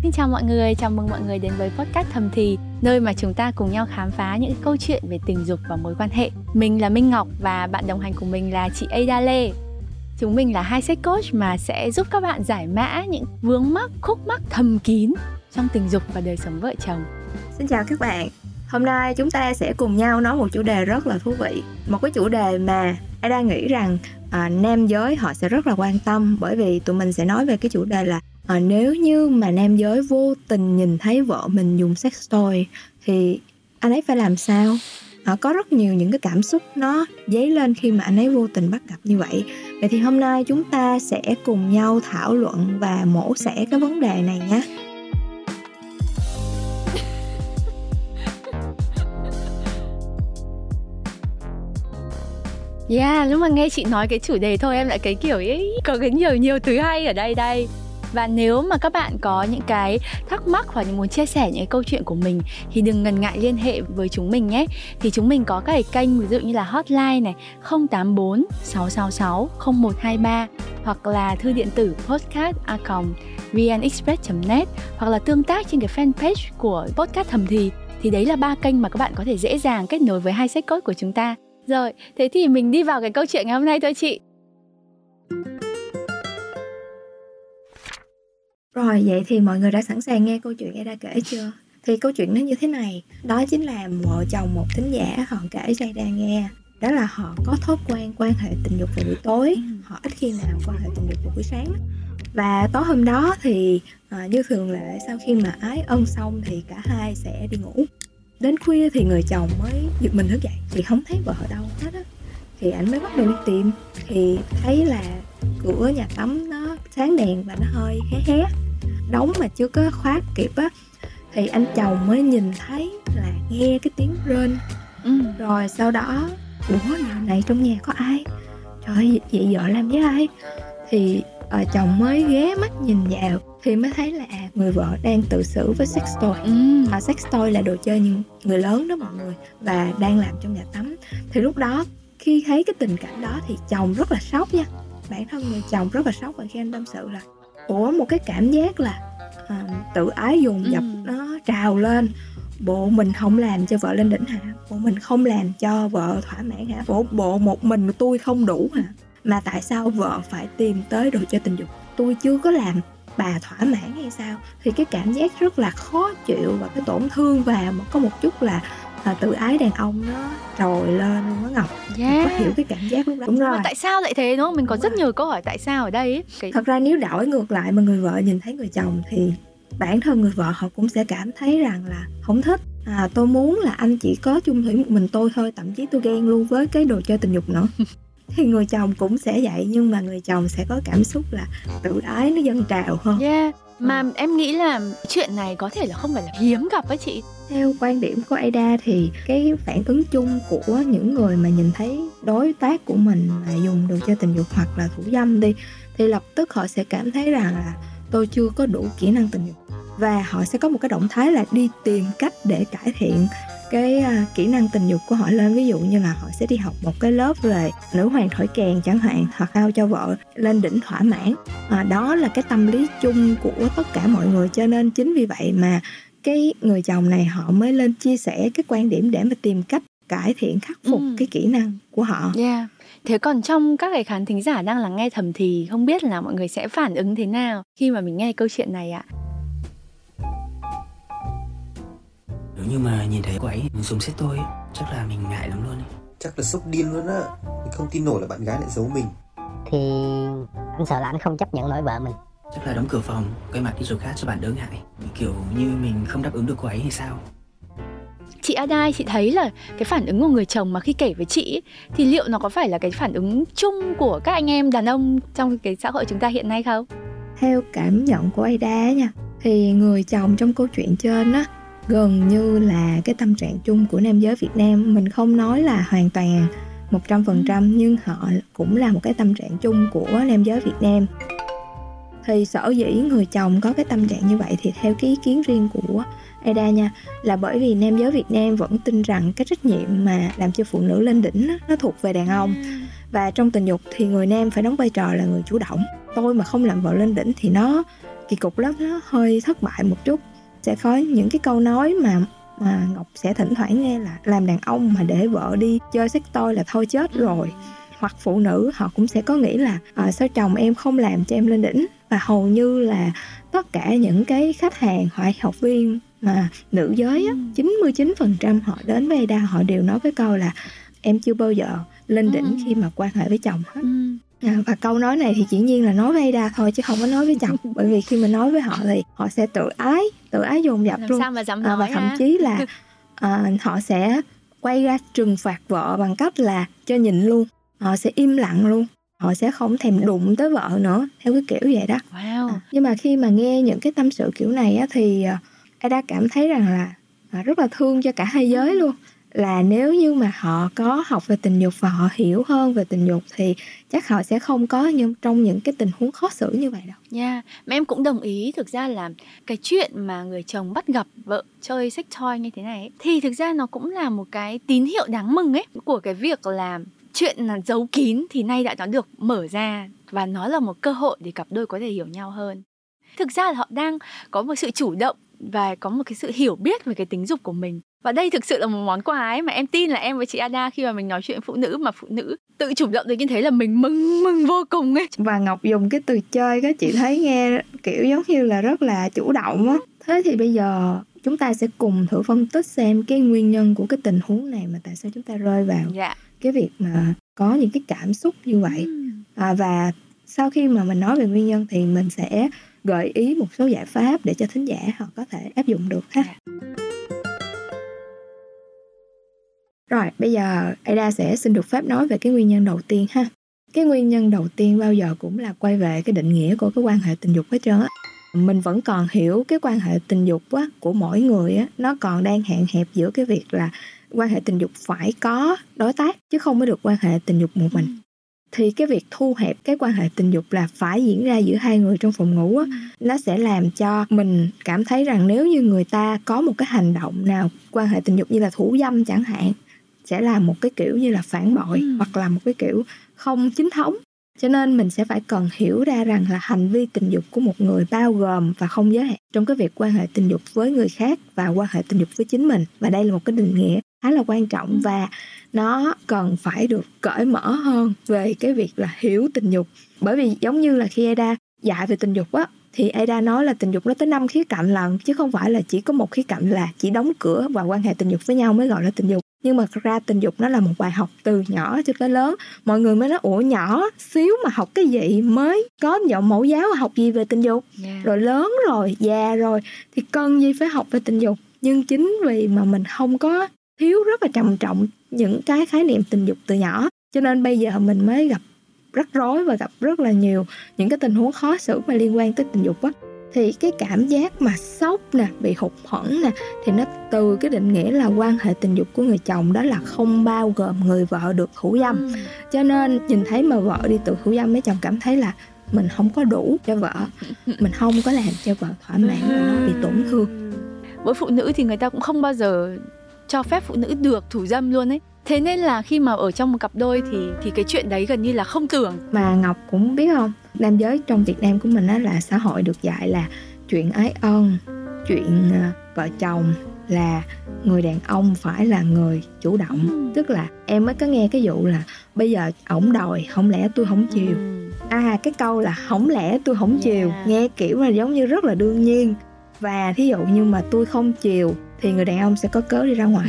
Xin chào mọi người, chào mừng mọi người đến với podcast Thầm Thì, nơi mà chúng ta cùng nhau khám phá những câu chuyện về tình dục và mối quan hệ. Mình là Minh Ngọc và bạn đồng hành của mình là chị Ada Lê. Chúng mình là hai sex coach mà sẽ giúp các bạn giải mã những vướng mắc, khúc mắc thầm kín trong tình dục và đời sống vợ chồng. Xin chào các bạn. Hôm nay chúng ta sẽ cùng nhau nói một chủ đề rất là thú vị. Một cái chủ đề mà Ada nghĩ rằng nam giới họ sẽ rất là quan tâm, bởi vì tụi mình sẽ nói về cái chủ đề là nếu như mà nam giới vô tình nhìn thấy vợ mình dùng sex toy thì anh ấy phải làm sao? Có rất nhiều những cái cảm xúc nó dấy lên khi mà anh ấy vô tình bắt gặp như vậy. Vậy thì hôm nay chúng ta sẽ cùng nhau thảo luận và mổ xẻ cái vấn đề này nhé. Lúc mà nghe chị nói cái chủ đề thôi em lại cái kiểu ấy có cái nhiều thứ hay ở đây. Và nếu mà các bạn có những cái thắc mắc hoặc muốn chia sẻ những cái câu chuyện của mình thì đừng ngần ngại liên hệ với chúng mình nhé. Thì chúng mình có các cái kênh ví dụ như là hotline này 084 666 0123 hoặc là thư điện tử podcast@vnexpress.net hoặc là tương tác trên cái fanpage của podcast Thầm Thì đấy là 3 kênh mà các bạn có thể dễ dàng kết nối với hai sex coach của chúng ta. Rồi, thế thì mình đi vào cái câu chuyện ngày hôm nay thôi chị. Rồi, vậy thì mọi người đã sẵn sàng nghe câu chuyện Ada kể chưa? Thì câu chuyện nó như thế này. Đó chính là vợ chồng một thính giả họ kể cho Ada nghe. Đó là họ có thói quen quan hệ tình dục vào buổi tối. Họ ít khi nào quan hệ tình dục vào buổi sáng. Và tối hôm đó thì như thường lệ, sau khi mà ái ân xong thì cả hai sẽ đi ngủ. Đến khuya thì người chồng mới giật mình thức dậy thì không thấy vợ ở đâu hết á. Thì anh mới bắt đầu đi tìm, thì thấy là cửa nhà tắm nó sáng đèn và nó hơi hé đóng mà chưa có khóa kịp á. Thì anh chồng mới nhìn thấy là nghe cái tiếng rên. Rồi sau đó giờ này trong nhà có ai? Trời ơi, vậy vợ làm với ai? Thì chồng mới ghé mắt nhìn vào thì mới thấy là người vợ đang tự xử với sex toy. Sex toy là đồ chơi người lớn đó mọi người, và đang làm trong nhà tắm. Thì lúc đó khi thấy cái tình cảnh đó thì chồng rất là sốc nha. Bản thân người chồng rất là sốc, và khi anh tâm sự là một cái cảm giác là tự ái dồn dập nó trào lên. Bộ mình không làm cho vợ lên đỉnh hả? Bộ mình không làm cho vợ thỏa mãn hả? Bộ một mình tôi không đủ hả? Mà tại sao vợ phải tìm tới đồ chơi tình dục? Tôi chưa có làm bà thỏa mãn hay sao? Thì cái cảm giác rất là khó chịu và cái tổn thương, và có một chút là tự ái đàn ông nó trồi lên luôn đó Ngọc. Có hiểu cái cảm giác lúc đó. Đúng rồi. Mà tại sao lại thế đúng không? Mình có rất nhiều câu hỏi tại sao ở đây ấy. Thật ra nếu đổi ngược lại mà người vợ nhìn thấy người chồng thì bản thân người vợ họ cũng sẽ cảm thấy rằng là không thích. Tôi muốn là anh chỉ có chung thủy một mình tôi thôi, thậm chí tôi ghen luôn với cái đồ chơi tình dục nữa. Thì người chồng cũng sẽ vậy, nhưng mà người chồng sẽ có cảm xúc là tự ái nó dâng trào hơn. Mà em nghĩ là chuyện này có thể là không phải là hiếm gặp á chị. Theo quan điểm của Ada thì cái phản ứng chung của những người mà nhìn thấy đối tác của mình mà dùng đồ chơi tình dục hoặc là thủ dâm đi, thì lập tức họ sẽ cảm thấy rằng là tôi chưa có đủ kỹ năng tình dục, và họ sẽ có một cái động thái là đi tìm cách để cải thiện cái kỹ năng tình dục của họ lên. Ví dụ như là họ sẽ đi học một cái lớp về nữ hoàng thổi kèn chẳng hạn, hoặc sao cho vợ lên đỉnh thỏa mãn. Đó là cái tâm lý chung của tất cả mọi người, cho nên chính vì vậy mà cái người chồng này họ mới lên chia sẻ cái quan điểm để mà tìm cách cải thiện, khắc phục cái kỹ năng của họ. Thế còn trong các cái khán thính giả đang lắng nghe Thầm Thì, không biết là mọi người sẽ phản ứng thế nào khi mà mình nghe câu chuyện này ạ? Nếu như mà nhìn thấy cô ấy dùng sex toy chắc là mình ngại lắm luôn ấy. Chắc là sốc điên luôn á. Mình không tin nổi là bạn gái lại giấu mình. Thì anh sợ là anh không chấp nhận nổi vợ mình. Chắc là đóng cửa phòng, quay mặt đi chỗ khác cho bạn đỡ ngại. Kiểu như mình không đáp ứng được cô ấy hay sao? Chị Ada, chị thấy là cái phản ứng của người chồng mà khi kể với chị ấy, thì liệu nó có phải là cái phản ứng chung của các anh em đàn ông trong cái xã hội chúng ta hiện nay không? Theo cảm nhận của Ada nha, thì người chồng trong câu chuyện trên á gần như là cái tâm trạng chung của nam giới Việt Nam. Mình không nói là hoàn toàn 100%, nhưng họ cũng là một cái tâm trạng chung của nam giới Việt Nam. Thì sở dĩ người chồng có cái tâm trạng như vậy thì theo cái ý kiến riêng của Ada nha, là bởi vì nam giới Việt Nam vẫn tin rằng cái trách nhiệm mà làm cho phụ nữ lên đỉnh nó thuộc về đàn ông. Và trong tình dục thì người nam phải đóng vai trò là người chủ động. Tôi mà không làm vợ lên đỉnh thì nó kỳ cục lắm, nó hơi thất bại một chút. Sẽ có những cái câu nói mà Ngọc sẽ thỉnh thoảng nghe là làm đàn ông mà để vợ đi chơi sex toy là thôi chết rồi. Hoặc phụ nữ họ cũng sẽ có nghĩ là sao chồng em không làm cho em lên đỉnh. Và hầu như là tất cả những cái khách hàng hoặc học viên mà nữ giới á, 99% họ đến với Ada họ đều nói với câu là em chưa bao giờ lên đỉnh khi mà quan hệ với chồng hết. Và câu nói này thì chỉ nhiên là nói với Ada thôi chứ không có nói với chồng. Bởi vì khi mà nói với họ thì họ sẽ tự ái dồn dập luôn. Sao mà dám nói và thậm chí là họ sẽ quay ra trừng phạt vợ bằng cách là cho nhìn luôn. Họ sẽ im lặng luôn. Họ sẽ không thèm đụng tới vợ nữa, theo cái kiểu vậy đó. Wow. Nhưng mà khi mà nghe những cái tâm sự kiểu này á, thì Ada cảm thấy rằng là rất là thương cho cả hai giới luôn. Là nếu như mà họ có học về tình dục và họ hiểu hơn về tình dục thì chắc họ sẽ không có trong những cái tình huống khó xử như vậy đâu. Mà em cũng đồng ý. Thực ra là cái chuyện mà người chồng bắt gặp vợ chơi sex toy như thế này ấy, thì thực ra nó cũng là một cái tín hiệu đáng mừng ấy, của cái việc là chuyện là giấu kín thì nay đã được mở ra. Và nó là một cơ hội để cặp đôi có thể hiểu nhau hơn. Thực ra là họ đang có một sự chủ động và có một cái sự hiểu biết về cái tính dục của mình. Và đây thực sự là một món quà ấy mà em tin là em với chị Ada khi mà mình nói chuyện phụ nữ mà phụ nữ tự chủ động được như thế là mình mừng vô cùng ấy. Và Ngọc dùng cái từ chơi đó, chị thấy nghe kiểu giống như là rất là chủ động á. Thế thì bây giờ chúng ta sẽ cùng thử phân tích xem cái nguyên nhân của cái tình huống này mà tại sao chúng ta rơi vào cái việc mà có những cái cảm xúc như vậy. Và sau khi mà mình nói về nguyên nhân thì mình sẽ gợi ý một số giải pháp để cho thính giả họ có thể áp dụng được ha. Rồi, bây giờ Ada sẽ xin được phép nói về cái nguyên nhân đầu tiên ha. Cái nguyên nhân đầu tiên bao giờ cũng là quay về cái định nghĩa của cái quan hệ tình dục hết trơn á. Mình vẫn còn hiểu cái quan hệ tình dục á, của mỗi người á, nó còn đang hạn hẹp giữa cái việc là quan hệ tình dục phải có đối tác chứ không mới được quan hệ tình dục một mình. Thì cái việc thu hẹp cái quan hệ tình dục là phải diễn ra giữa hai người trong phòng ngủ á, nó sẽ làm cho mình cảm thấy rằng nếu như người ta có một cái hành động nào quan hệ tình dục như là thủ dâm chẳng hạn, sẽ là một cái kiểu như là phản bội hoặc là một cái kiểu không chính thống. Cho nên mình sẽ phải cần hiểu ra rằng là hành vi tình dục của một người bao gồm và không giới hạn trong cái việc quan hệ tình dục với người khác và quan hệ tình dục với chính mình. Và đây là một cái định nghĩa khá là quan trọng và nó cần phải được cởi mở hơn về cái việc là hiểu tình dục. Bởi vì giống như là khi Ada dạy về tình dục á, thì Ada nói là tình dục nó tới 5 khía cạnh lần, chứ không phải là chỉ có một khía cạnh là chỉ đóng cửa và quan hệ tình dục với nhau mới gọi là tình dục. Nhưng mà thật ra tình dục nó là một bài học từ nhỏ cho tới lớn. Mọi người mới nói ủa nhỏ xíu mà học cái gì, mới có giọng mẫu giáo học gì về tình dục, rồi lớn rồi, già rồi thì cần gì phải học về tình dục. Nhưng chính vì mà mình không có thiếu rất là trầm trọng những cái khái niệm tình dục từ nhỏ, cho nên bây giờ mình mới gặp rắc rối và gặp rất là nhiều những cái tình huống khó xử mà liên quan tới tình dục á. Thì cái cảm giác mà sốc nè, bị hụt hẫng nè, thì nó từ cái định nghĩa là quan hệ tình dục của người chồng đó là không bao gồm người vợ được thủ dâm. Cho nên nhìn thấy mà vợ đi tự thủ dâm, mấy chồng cảm thấy là mình không có đủ cho vợ, mình không có làm cho vợ thỏa mãn và nó bị tổn thương. Với phụ nữ thì người ta cũng không bao giờ cho phép phụ nữ được thủ dâm luôn ấy. Thế nên là khi mà ở trong một cặp đôi thì cái chuyện đấy gần như là không tưởng. Mà Ngọc cũng biết không, nam giới trong Việt Nam của mình á, là xã hội được dạy là chuyện ái ân, chuyện vợ chồng là người đàn ông phải là người chủ động. Tức là em mới có nghe cái vụ là bây giờ ổng đòi, không lẽ tôi không chiều. Cái câu là không lẽ tôi không chiều, nghe kiểu là giống như rất là đương nhiên. Và thí dụ như mà tôi không chiều thì người đàn ông sẽ có cớ đi ra ngoài.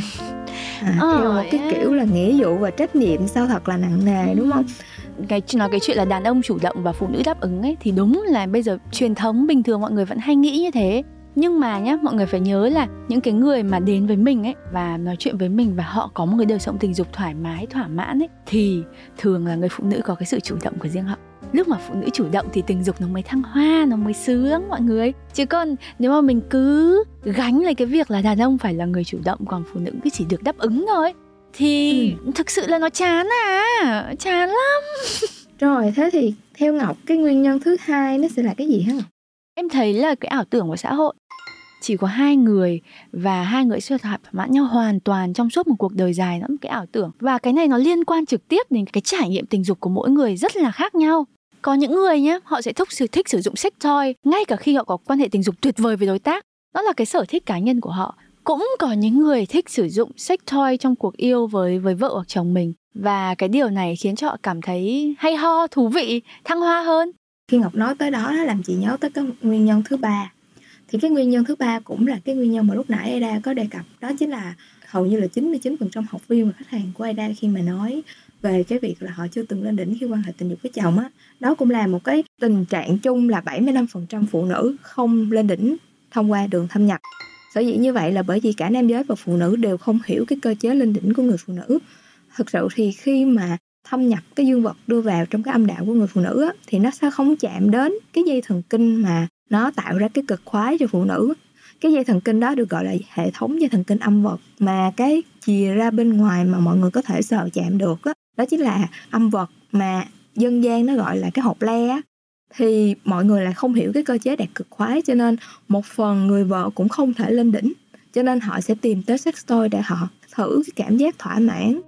Theo một cái kiểu là nghĩa vụ và trách nhiệm sao thật là nặng nề, đúng không? Cái chuyện là đàn ông chủ động và phụ nữ đáp ứng ấy, thì đúng là bây giờ truyền thống bình thường mọi người vẫn hay nghĩ như thế. Nhưng mà nhá, mọi người phải nhớ là những cái người mà đến với mình ấy và nói chuyện với mình và họ có một cái đời sống tình dục thoải mái, thỏa mãn ấy, thì thường là người phụ nữ có cái sự chủ động của riêng họ. Lúc mà phụ nữ chủ động thì tình dục nó mới thăng hoa, nó mới sướng mọi người. Chứ còn nếu mà mình cứ gánh lấy cái việc là đàn ông phải là người chủ động, còn phụ nữ cứ chỉ được đáp ứng thôi, thì thực sự là nó chán chán lắm. Rồi, thế thì theo Ngọc, cái nguyên nhân thứ hai nó sẽ là cái gì hả Ngọc? Em thấy là cái ảo tưởng của xã hội. Chỉ có hai người và hai người sẽ thỏa mãn nhau hoàn toàn trong suốt một cuộc đời dài, nó là một cái ảo tưởng. Và cái này nó liên quan trực tiếp đến cái trải nghiệm tình dục của mỗi người rất là khác nhau. Có những người nhé, họ sẽ thích sử dụng sex toy ngay cả khi họ có quan hệ tình dục tuyệt vời với đối tác. Đó là cái sở thích cá nhân của họ. Cũng có những người thích sử dụng sex toy trong cuộc yêu với vợ hoặc chồng mình. Và cái điều này khiến cho họ cảm thấy hay ho, thú vị, thăng hoa hơn. Khi Ngọc nói tới đó, nó làm chị nhớ tới cái nguyên nhân thứ ba. Thì cái nguyên nhân thứ ba cũng là cái nguyên nhân mà lúc nãy Ada có đề cập. Đó chính là hầu như là 99% học viên và khách hàng của Ada khi mà nói về cái việc là họ chưa từng lên đỉnh khi quan hệ tình dục với chồng á. Đó cũng là một cái tình trạng chung là 75% phụ nữ không lên đỉnh thông qua đường thâm nhập. Sở dĩ như vậy là bởi vì cả nam giới và phụ nữ đều không hiểu cái cơ chế lên đỉnh của người phụ nữ. Thực sự thì khi mà thâm nhập cái dương vật đưa vào trong cái âm đạo của người phụ nữ á, thì nó sẽ không chạm đến cái dây thần kinh mà nó tạo ra cái cực khoái cho phụ nữ. Cái dây thần kinh đó được gọi là hệ thống dây thần kinh âm vật, mà cái chìa ra bên ngoài mà mọi người có thể sờ chạm được á, đó chính là âm vật mà dân gian nó gọi là cái hột le á. Thì mọi người lại không hiểu cái cơ chế đạt cực khoái, cho nên một phần người vợ cũng không thể lên đỉnh, cho nên họ sẽ tìm tới sex toy để họ thử cái cảm giác thỏa mãn.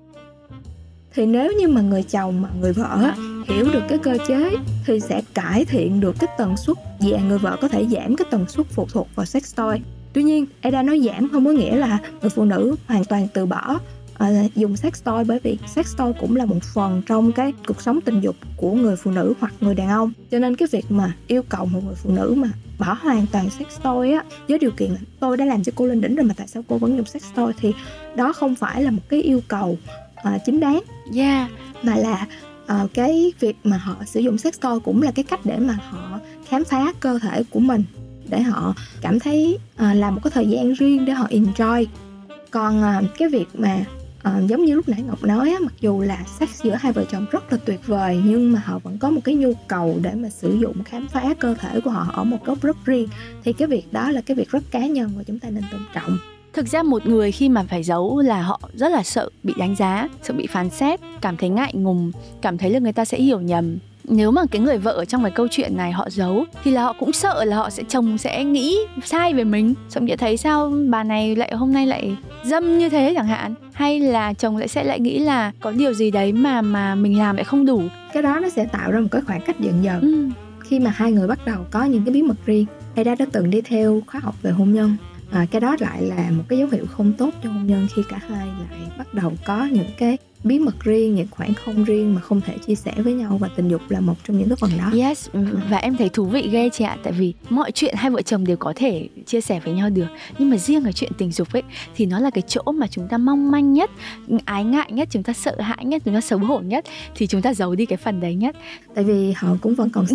Thì nếu như mà người chồng mà người vợ hiểu được cái cơ chế thì sẽ cải thiện được cái tần suất, và người vợ có thể giảm cái tần suất phụ thuộc vào sex toy. Tuy nhiên, Ada nói giảm không có nghĩa là người phụ nữ hoàn toàn từ bỏ dùng sex toy, bởi vì sex toy cũng là một phần trong cái cuộc sống tình dục của người phụ nữ hoặc người đàn ông. Cho nên cái việc mà yêu cầu một người phụ nữ mà bỏ hoàn toàn sex toy á, với điều kiện là tôi đã làm cho cô lên đỉnh rồi mà tại sao cô vẫn dùng sex toy, thì đó không phải là một cái yêu cầu chính đáng. Mà là cái việc mà họ sử dụng sex toy cũng là cái cách để mà họ khám phá cơ thể của mình, để họ cảm thấy là một cái thời gian riêng để họ enjoy. Còn cái việc mà giống như lúc nãy Ngọc nói á, mặc dù là sex giữa hai vợ chồng rất là tuyệt vời, nhưng mà họ vẫn có một cái nhu cầu để mà sử dụng khám phá cơ thể của họ ở một góc rất riêng, thì cái việc đó là cái việc rất cá nhân và chúng ta nên tôn trọng. Thực ra một người khi mà phải giấu là họ rất là sợ bị đánh giá, sợ bị phán xét, cảm thấy ngại ngùng, cảm thấy là người ta sẽ hiểu nhầm. Nếu mà cái người vợ ở trong cái câu chuyện này họ giấu thì là họ cũng sợ là chồng sẽ nghĩ sai về mình. Chồng sẽ thấy sao bà này lại hôm nay lại dâm như thế chẳng hạn. Hay là chồng sẽ lại nghĩ là có điều gì đấy mà mình làm lại không đủ. Cái đó nó sẽ tạo ra một cái khoảng cách dần dần. Khi mà hai người bắt đầu có những cái bí mật riêng. Ada đã từng đi theo khóa học về hôn nhân. Cái đó lại là một cái dấu hiệu không tốt cho hôn nhân, khi cả hai lại bắt đầu có những cái bí mật riêng, những khoảng không riêng mà không thể chia sẻ với nhau, và tình dục là một trong những cái phần đó. Yes, và em thấy thú vị ghê chị ạ. Tại vì mọi chuyện hai vợ chồng đều có thể chia sẻ với nhau được, nhưng mà riêng ở chuyện tình dục ấy thì nó là cái chỗ mà chúng ta mong manh nhất, ái ngại nhất, chúng ta sợ hãi nhất, chúng ta xấu hổ nhất, thì chúng ta giấu đi cái phần đấy nhất. Tại vì họ cũng vẫn còn sợ.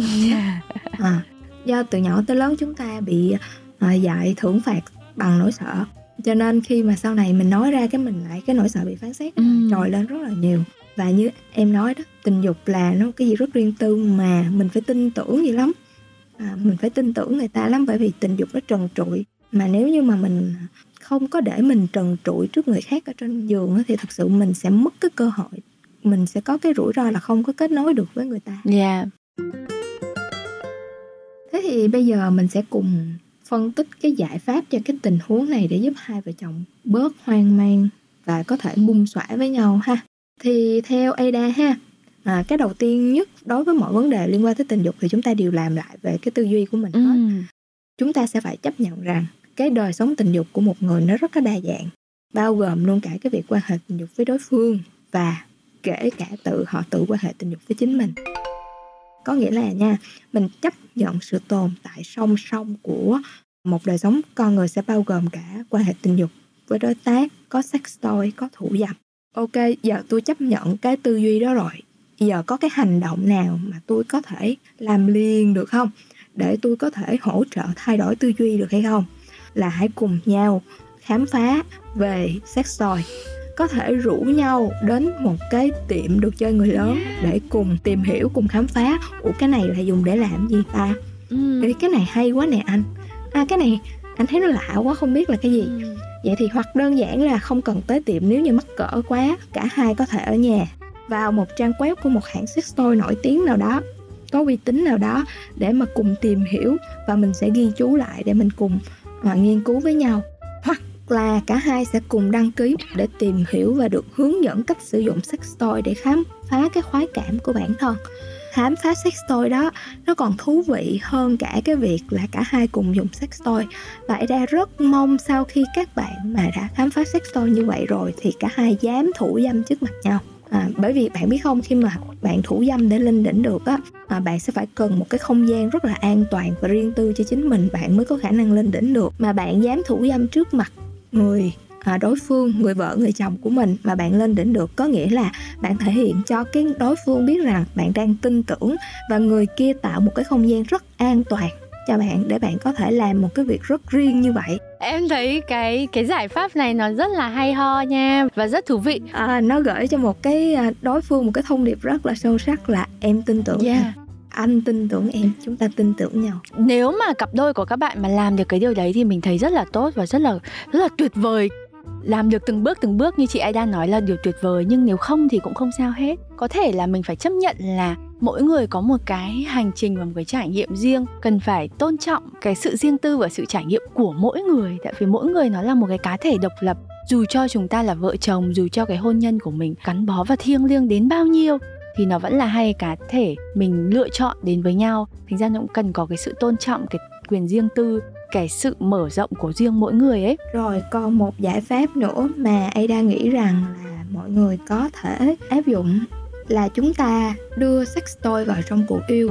Do từ nhỏ tới lớn chúng ta bị dạy thưởng phạt bằng nỗi sợ, cho nên khi mà sau này mình nói ra mình lại cái nỗi sợ bị phán xét trồi lên rất là nhiều. Và như em nói đó, tình dục là nó cái gì rất riêng tư mà mình phải tin tưởng vậy lắm. Mình phải tin tưởng người ta lắm, bởi vì tình dục nó trần trụi. Mà nếu như mà mình không có để mình trần trụi trước người khác ở trên giường thì thật sự mình sẽ mất cái cơ hội. Mình sẽ có cái rủi ro là không có kết nối được với người ta. Thế thì bây giờ mình sẽ cùng phân tích cái giải pháp cho cái tình huống này để giúp hai vợ chồng bớt hoang mang và có thể bung xõa với nhau ha. Thì theo Ada ha, cái đầu tiên nhất đối với mọi vấn đề liên quan tới tình dục thì chúng ta đều làm lại về cái tư duy của mình hết. Chúng ta sẽ phải chấp nhận rằng cái đời sống tình dục của một người nó rất là đa dạng, bao gồm luôn cả cái việc quan hệ tình dục với đối phương và kể cả họ tự quan hệ tình dục với chính mình. Có nghĩa là nha, mình chấp nhận sự tồn tại song song của một đời sống con người sẽ bao gồm cả quan hệ tình dục với đối tác, có sex toy, có thủ dâm. Ok, giờ tôi chấp nhận cái tư duy đó rồi. Giờ có cái hành động nào mà tôi có thể làm liền được không? Để tôi có thể hỗ trợ thay đổi tư duy được hay không? Là hãy cùng nhau khám phá về sex toy. Có thể rủ nhau đến một cái tiệm đồ chơi người lớn để cùng tìm hiểu, cùng khám phá. Ủa cái này là dùng để làm gì ta? Ê, cái này hay quá nè anh. Cái này anh thấy nó lạ quá, không biết là cái gì. Vậy thì hoặc đơn giản là không cần tới tiệm nếu như mắc cỡ quá. Cả hai có thể ở nhà vào một trang web của một hãng sex toy nổi tiếng nào đó, có uy tín nào đó, để mà cùng tìm hiểu. Và mình sẽ ghi chú lại để mình cùng nghiên cứu với nhau. Hoặc là cả hai sẽ cùng đăng ký để tìm hiểu và được hướng dẫn cách sử dụng sex toy để khám phá cái khoái cảm của bản thân. khám phá sex toy đó nó còn thú vị hơn cả cái việc là cả hai cùng dùng sex toy. Và Ada rất mong sau khi các bạn mà đã khám phá sex toy như vậy rồi thì cả hai dám thủ dâm trước mặt nhau. Bởi vì bạn biết không, khi mà bạn thủ dâm để lên đỉnh được á, bạn sẽ phải cần một cái không gian rất là an toàn và riêng tư cho chính mình, bạn mới có khả năng lên đỉnh được. Mà bạn dám thủ dâm trước mặt người đối phương, người vợ, người chồng của mình mà bạn lên đỉnh được, có nghĩa là bạn thể hiện cho cái đối phương biết rằng bạn đang tin tưởng và người kia tạo một cái không gian rất an toàn cho bạn để bạn có thể làm một cái việc rất riêng như vậy. Em thấy cái giải pháp này nó rất là hay ho nha và rất thú vị. Nó gửi cho một cái đối phương một cái thông điệp rất là sâu sắc là em tin tưởng anh tin tưởng em, chúng ta tin tưởng nhau. Nếu mà cặp đôi của các bạn mà làm được cái điều đấy thì mình thấy rất là tốt và rất là tuyệt vời. Làm được từng bước như chị Ada nói là điều tuyệt vời, nhưng nếu không thì cũng không sao hết. Có thể là mình phải chấp nhận là mỗi người có một cái hành trình và một cái trải nghiệm riêng, cần phải tôn trọng cái sự riêng tư và sự trải nghiệm của mỗi người. Tại vì mỗi người nó là một cái cá thể độc lập. Dù cho chúng ta là vợ chồng, dù cho cái hôn nhân của mình gắn bó và thiêng liêng đến bao nhiêu thì nó vẫn là hai cá thể mình lựa chọn đến với nhau. Thành ra nó cũng cần có cái sự tôn trọng, cái quyền riêng tư, cái sự mở rộng của riêng mỗi người ấy. Rồi còn một giải pháp nữa mà Ada nghĩ rằng là mọi người có thể áp dụng là chúng ta đưa sex toy vào trong cuộc yêu.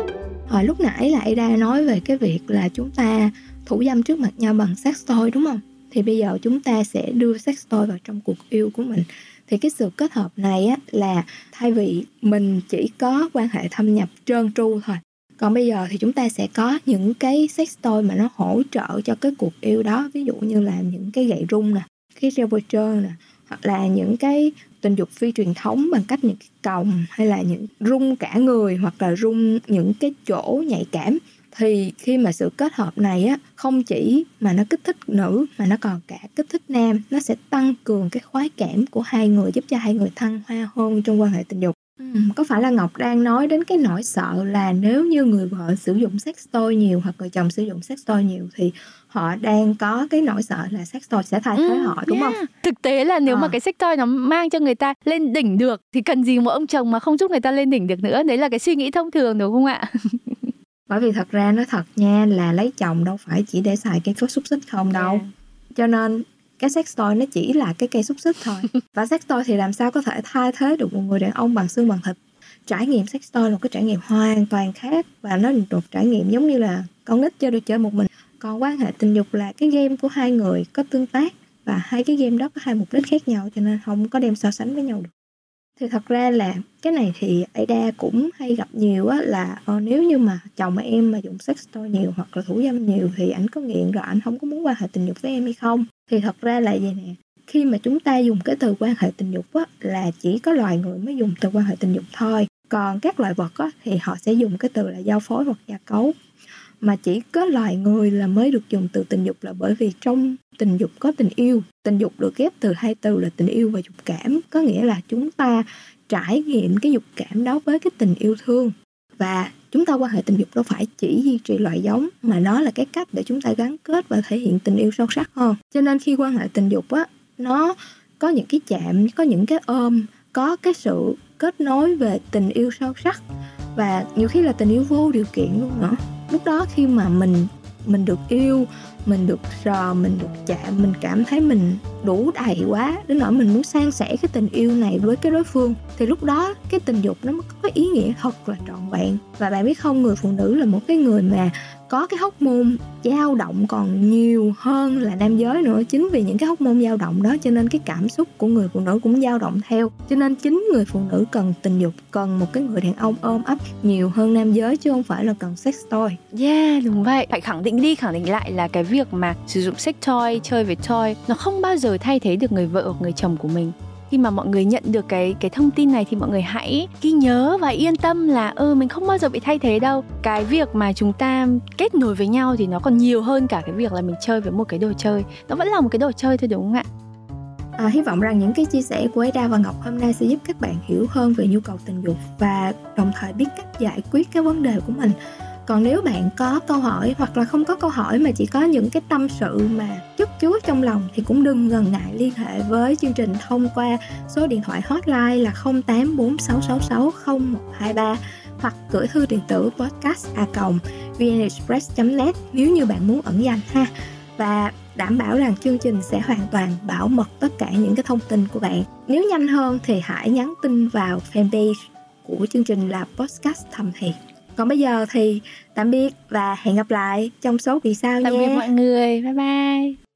Hồi lúc nãy là Ada nói về cái việc là chúng ta thủ dâm trước mặt nhau bằng sex toy, đúng không? Thì bây giờ chúng ta sẽ đưa sex toy vào trong cuộc yêu của mình. Thì cái sự kết hợp này á, là thay vì mình chỉ có quan hệ thâm nhập trơn tru thôi, còn bây giờ thì chúng ta sẽ có những cái sex toy mà nó hỗ trợ cho cái cuộc yêu đó. Ví dụ như là những cái gậy rung nè, cái gel bôi trơn nè, hoặc là những cái tình dục phi truyền thống bằng cách những cái còng, hay là những rung cả người, hoặc là rung những cái chỗ nhạy cảm. Thì khi mà sự kết hợp này á, không chỉ mà nó kích thích nữ mà nó còn cả kích thích nam. Nó sẽ tăng cường cái khoái cảm của hai người, giúp cho hai người thăng hoa hơn trong quan hệ tình dục. Có phải là Ngọc đang nói đến cái nỗi sợ là nếu như người vợ sử dụng sex toy nhiều hoặc người chồng sử dụng sex toy nhiều thì họ đang có cái nỗi sợ là sex toy sẽ thay thế họ, đúng không? Thực tế là nếu mà cái sex toy nó mang cho người ta lên đỉnh được thì cần gì một ông chồng mà không giúp người ta lên đỉnh được nữa. Đấy là cái suy nghĩ thông thường, đúng không ạ? Bởi vì thật ra nói thật nha, là lấy chồng đâu phải chỉ để xài cái xúc xích không đâu. Cho nên cái sex toy nó chỉ là cái cây xúc xích thôi. Và sex toy thì làm sao có thể thay thế được một người đàn ông bằng xương bằng thịt. Trải nghiệm sex toy là một cái trải nghiệm hoàn toàn khác, và nó là một trải nghiệm giống như là con nít chơi được chơi một mình. Còn quan hệ tình dục là cái game của hai người có tương tác, và hai cái game đó có hai mục đích khác nhau, cho nên không có đem so sánh với nhau được. Thì thật ra là cái này thì Ada cũng hay gặp nhiều á, là nếu như mà chồng em mà dùng sex toy nhiều hoặc là thủ dâm nhiều thì ảnh có nghiện rồi ảnh không có muốn quan hệ tình dục với em hay không. Thì thật ra là vậy nè, khi mà chúng ta dùng cái từ quan hệ tình dục á, là chỉ có loài người mới dùng từ quan hệ tình dục thôi. Còn các loài vật á, thì họ sẽ dùng cái từ là giao phối hoặc gia cấu. Mà chỉ có loài người là mới được dùng từ tình dục, là bởi vì trong tình dục có tình yêu. Tình dục được ghép từ hai từ là tình yêu và dục cảm. Có nghĩa là chúng ta trải nghiệm cái dục cảm đó với cái tình yêu thương. Và chúng ta quan hệ tình dục đâu phải chỉ duy trì loại giống, mà nó là cái cách để chúng ta gắn kết và thể hiện tình yêu sâu sắc hơn. Cho nên khi quan hệ tình dục á, nó có những cái chạm, có những cái ôm, có cái sự kết nối về tình yêu sâu sắc. Và nhiều khi là tình yêu vô điều kiện luôn nữa. Lúc đó khi mà mình được yêu, mình được sờ, mình được chạm, mình cảm thấy mình đủ đầy quá đến nỗi mình muốn san sẻ cái tình yêu này với cái đối phương, thì lúc đó cái tình dục nó mới có ý nghĩa thật là trọn vẹn. Và bạn biết không, người phụ nữ là một cái người mà có cái hormone dao động còn nhiều hơn là nam giới nữa. Chính vì những cái hormone dao động đó cho nên cái cảm xúc của người phụ nữ cũng dao động theo. Cho nên chính người phụ nữ cần tình dục, cần một cái người đàn ông ôm ấp nhiều hơn nam giới, chứ không phải là cần sex toy. Yeah, đúng vậy. Phải khẳng định đi khẳng định lại là cái việc mà sử dụng sex toy, chơi với toy, nó không bao giờ thay thế được người vợ hoặc người chồng của mình. Khi mà mọi người nhận được cái thông tin này thì mọi người hãy ghi nhớ và yên tâm là mình không bao giờ bị thay thế đâu. Cái việc mà chúng ta kết nối với nhau thì nó còn nhiều hơn cả cái việc là mình chơi với một cái đồ chơi. Nó vẫn là một cái đồ chơi thôi, đúng không ạ? Hy vọng rằng những cái chia sẻ của Ada và Ngọc hôm nay sẽ giúp các bạn hiểu hơn về nhu cầu tình dục và đồng thời biết cách giải quyết cái vấn đề của mình. Còn nếu bạn có câu hỏi hoặc là không có câu hỏi mà chỉ có những cái tâm sự mà chất chứa trong lòng thì cũng đừng ngần ngại liên hệ với chương trình thông qua số điện thoại hotline là 0846660123, hoặc gửi thư điện tử podcast@vnexpress.net nếu như bạn muốn ẩn danh ha. Và đảm bảo rằng chương trình sẽ hoàn toàn bảo mật tất cả những cái thông tin của bạn. Nếu nhanh hơn thì hãy nhắn tin vào fanpage của chương trình là Podcast Thầm Thì. Còn bây giờ thì tạm biệt và hẹn gặp lại trong số kỳ sau nha. Tạm biệt mọi người, bye bye.